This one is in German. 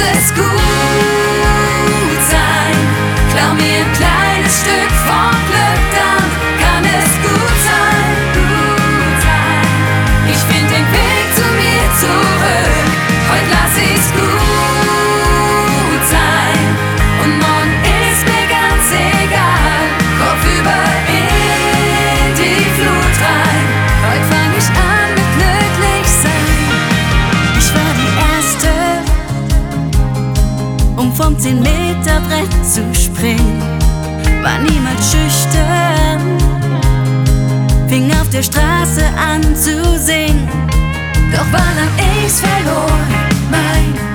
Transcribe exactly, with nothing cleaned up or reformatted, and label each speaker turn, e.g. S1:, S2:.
S1: es gut sein. Klau mir ein kleines Stück vom Glück, dann kann es gut sein, gut sein. Ich find den Weg zu mir zurück, heute lass ich's gut sein. Und morgen ist mir ganz egal, kopfüber in die Flut rein. Heute fang ich an mit glücklich sein. Ich war die Erste, um vom zehn Meter Brett zu springen. War niemals schüchtern, fing auf der Straße an zu singen. Doch war lang ich's verloren, mein